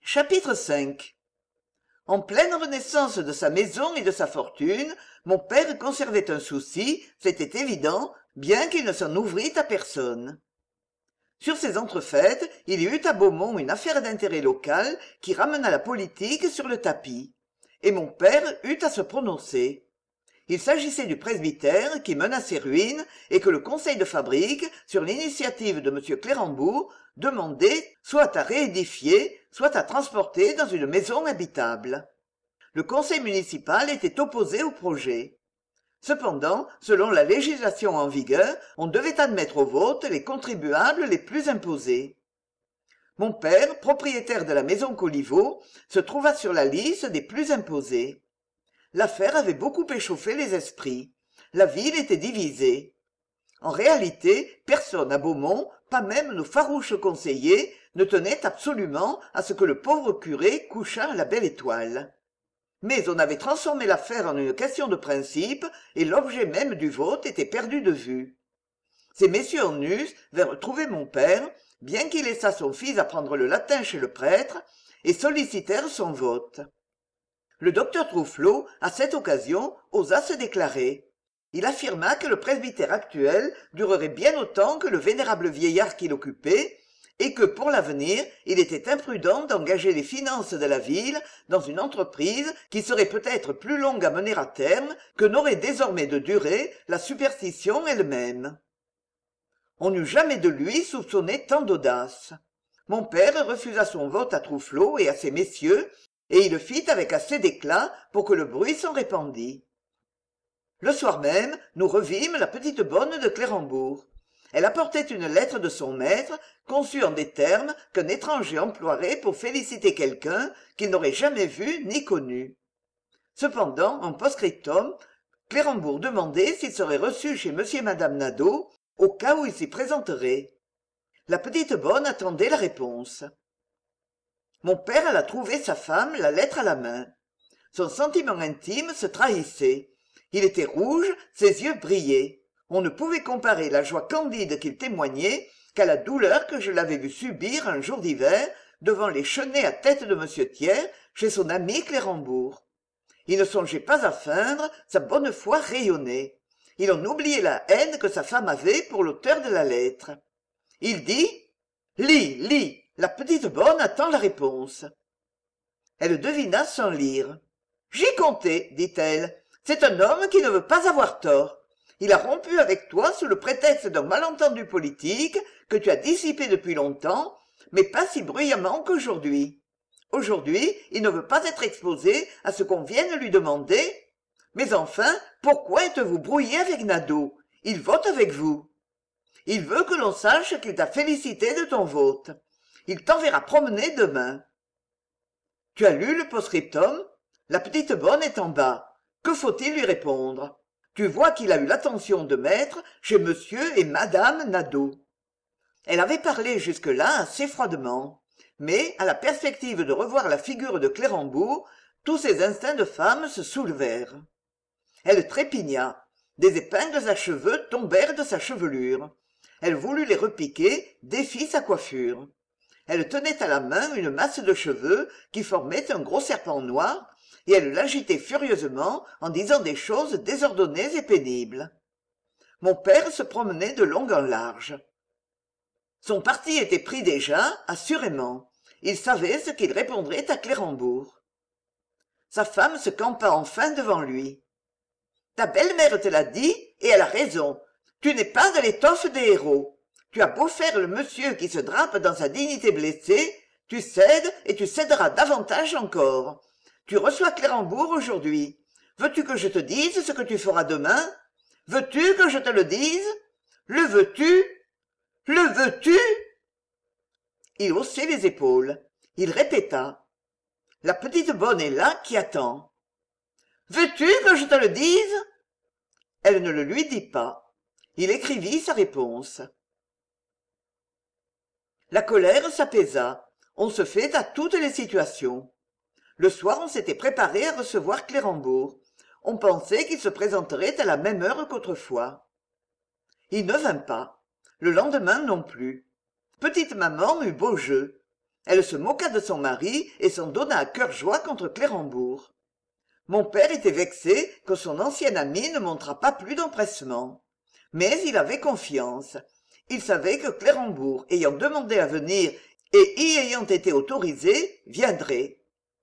Chapitre 5. En pleine renaissance de sa maison et de sa fortune, mon père conservait un souci, c'était évident, bien qu'il ne s'en ouvrît à personne. Sur ces entrefaites, il y eut à Beaumont une affaire d'intérêt local qui ramena la politique sur le tapis. Et mon père eut à se prononcer. Il s'agissait du presbytère qui menaçait ruine et que le conseil de fabrique, sur l'initiative de M. Clérambourg, demandait soit à réédifier, soit à transporter dans une maison habitable. Le conseil municipal était opposé au projet. Cependant, selon la législation en vigueur, on devait admettre au vote les contribuables les plus imposés. Mon père, propriétaire de la maison Coliveau, se trouva sur la liste des plus imposés. L'affaire avait beaucoup échauffé les esprits. La ville était divisée. En réalité, personne à Beaumont, pas même nos farouches conseillers, ne tenait absolument à ce que le pauvre curé couchât à la Belle Étoile. Mais on avait transformé l'affaire en une question de principe, et l'objet même du vote était perdu de vue. Ces messieurs en us vinrent trouver mon père, bien qu'il laissât son fils apprendre le latin chez le prêtre, et sollicitèrent son vote. Le docteur Troufflot, à cette occasion, osa se déclarer. Il affirma que le presbytère actuel durerait bien autant que le vénérable vieillard qui l'occupait, et que pour l'avenir, il était imprudent d'engager les finances de la ville dans une entreprise qui serait peut-être plus longue à mener à terme que n'aurait désormais de durée la superstition elle-même. On n'eût jamais de lui soupçonné tant d'audace. Mon père refusa son vote à Troufflot et à ces messieurs, et il le fit avec assez d'éclat pour que le bruit s'en répandît. Le soir même, nous revîmes la petite bonne de Clérambourg. Elle apportait une lettre de son maître, conçue en des termes qu'un étranger emploierait pour féliciter quelqu'un qu'il n'aurait jamais vu ni connu. Cependant, en post-scriptum, Clérambourg demandait s'il serait reçu chez monsieur et madame Nadeau, au cas où il s'y présenterait. La petite bonne attendait la réponse. Mon père alla trouver sa femme, la lettre à la main. Son sentiment intime se trahissait. Il était rouge, ses yeux brillaient. On ne pouvait comparer la joie candide qu'il témoignait qu'à la douleur que je l'avais vu subir un jour d'hiver devant les chenets à tête de M. Thiers chez son ami Clérambourg. Il ne songeait pas à feindre, sa bonne foi rayonnait. Il en oubliait la haine que sa femme avait pour l'auteur de la lettre. Il dit « Lis, lis, la petite bonne attend la réponse. » Elle devina sans lire. « J'y comptais, dit-elle. C'est un homme qui ne veut pas avoir tort. Il a rompu avec toi sous le prétexte d'un malentendu politique que tu as dissipé depuis longtemps, mais pas si bruyamment qu'aujourd'hui. Aujourd'hui, il ne veut pas être exposé à ce qu'on vienne lui demander. Mais enfin, pourquoi êtes-vous brouillé avec Nadeau? Il vote avec vous. Il veut que l'on sache qu'il t'a félicité de ton vote. Il t'enverra promener demain. Tu as lu le post-scriptum? La petite bonne est en bas. Que faut-il lui répondre? Tu vois qu'il a eu l'attention de mettre chez monsieur et madame Nadeau. Elle avait parlé jusque-là assez froidement, mais à la perspective de revoir la figure de Clérambourg, tous ses instincts de femme se soulevèrent. Elle trépigna. Des épingles à cheveux tombèrent de sa chevelure. Elle voulut les repiquer, défit sa coiffure. Elle tenait à la main une masse de cheveux qui formait un gros serpent noir, et elle l'agitait furieusement en disant des choses désordonnées et pénibles. Mon père se promenait de long en large. Son parti était pris déjà, assurément. Il savait ce qu'il répondrait à Clérambourg. Sa femme se campa enfin devant lui. « Ta belle-mère te l'a dit, et elle a raison. Tu n'es pas de l'étoffe des héros. Tu as beau faire le monsieur qui se drape dans sa dignité blessée, tu cèdes et tu céderas davantage encore. Tu reçois Clérambourg aujourd'hui. Veux-tu que je te dise ce que tu feras demain? Veux-tu que je te le dise? Le veux-tu? Le veux-tu? » Il haussait les épaules. Il répéta. « La petite bonne est là qui attend. »« Veux-tu que je te le dise ?» Elle ne le lui dit pas. Il écrivit sa réponse. La colère s'apaisa. On se fait à toutes les situations. Le soir, on s'était préparé à recevoir Clérambourg. On pensait qu'il se présenterait à la même heure qu'autrefois. Il ne vint pas. Le lendemain non plus. Petite maman eut beau jeu. Elle se moqua de son mari et s'en donna à cœur joie contre Clérambourg. Mon père était vexé que son ancienne amie ne montrât pas plus d'empressement. Mais il avait confiance. Il savait que Clérambourg, ayant demandé à venir et y ayant été autorisé, viendrait.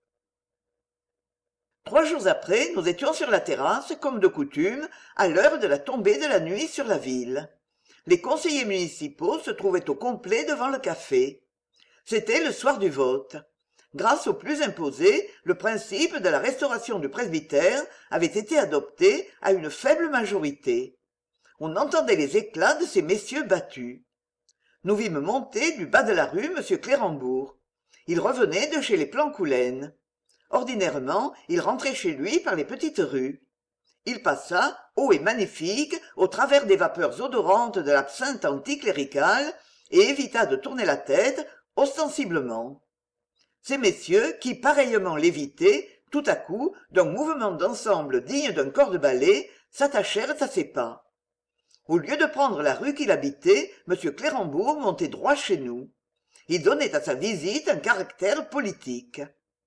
3 jours après, nous étions sur la terrasse, comme de coutume, à l'heure de la tombée de la nuit sur la ville. Les conseillers municipaux se trouvaient au complet devant le café. C'était le soir du vote. Grâce au plus imposé, le principe de la restauration du presbytère avait été adopté à une faible majorité. On entendait les éclats de ces messieurs battus. Nous vîmes monter du bas de la rue M. Clérambourg. Il revenait de chez les Plancoulaine. Ordinairement, il rentrait chez lui par les petites rues. Il passa, haut et magnifique, au travers des vapeurs odorantes de l'absinthe anticléricale et évita de tourner la tête, ostensiblement. Ces messieurs, qui pareillement l'évitaient, tout à coup, d'un mouvement d'ensemble digne d'un corps de ballet, s'attachèrent à ses pas. Au lieu de prendre la rue qu'il habitait, M. Clérambourg montait droit chez nous. Il donnait à sa visite un caractère politique.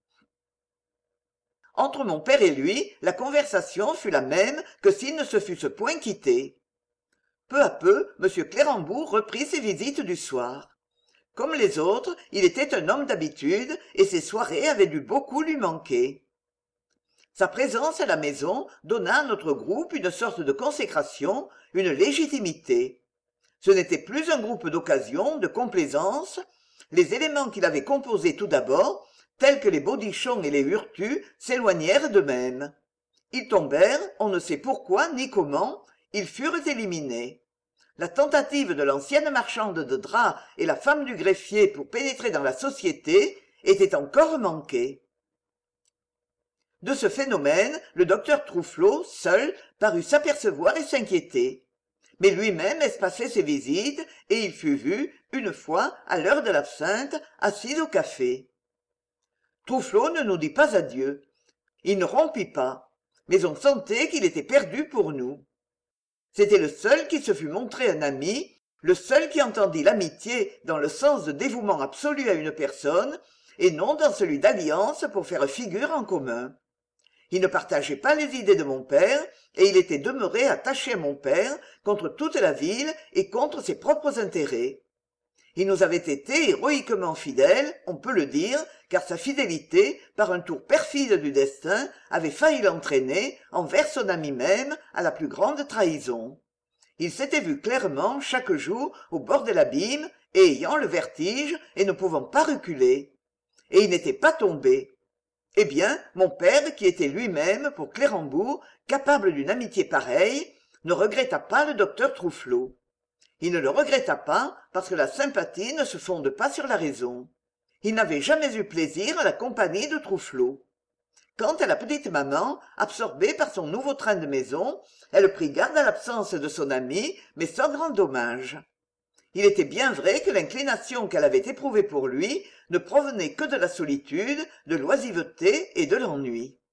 Entre mon père et lui, la conversation fut la même que s'ils ne se fussent point quittés. Peu à peu, M. Clérambourg reprit ses visites du soir. Comme les autres, il était un homme d'habitude et ses soirées avaient dû beaucoup lui manquer. Sa présence à la maison donna à notre groupe une sorte de consécration, une légitimité. Ce n'était plus un groupe d'occasion, de complaisance. Les éléments qu'il avait composés tout d'abord, tels que les Baudichon et les Hurtu, s'éloignèrent d'eux-mêmes. Ils tombèrent, on ne sait pourquoi ni comment, ils furent éliminés. La tentative de l'ancienne marchande de draps et la femme du greffier pour pénétrer dans la société était encore manquée. De ce phénomène, le docteur Troufflot, seul, parut s'apercevoir et s'inquiéter. Mais lui-même espaçait ses visites, et il fut vu, une fois, à l'heure de l'absinthe, assis au café. Troufflot ne nous dit pas adieu. Il ne rompit pas, mais on sentait qu'il était perdu pour nous. C'était le seul qui se fût montré un ami, le seul qui entendit l'amitié dans le sens de dévouement absolu à une personne, et non dans celui d'alliance pour faire figure en commun. Il ne partageait pas les idées de mon père, et il était demeuré attaché à mon père contre toute la ville et contre ses propres intérêts. Il nous avait été héroïquement fidèle, on peut le dire, car sa fidélité, par un tour perfide du destin, avait failli l'entraîner, envers son ami même, à la plus grande trahison. Il s'était vu clairement, chaque jour, au bord de l'abîme, et ayant le vertige, et ne pouvant pas reculer. Et il n'était pas tombé. Eh bien, mon père, qui était lui-même, pour Clérambourg, capable d'une amitié pareille, ne regretta pas le docteur Troufflot. Il ne le regretta pas parce que la sympathie ne se fonde pas sur la raison. Il n'avait jamais eu plaisir à la compagnie de Troufflot. Quant à la petite maman, absorbée par son nouveau train de maison, elle prit garde à l'absence de son ami, mais sans grand dommage. Il était bien vrai que l'inclination qu'elle avait éprouvée pour lui ne provenait que de la solitude, de l'oisiveté et de l'ennui.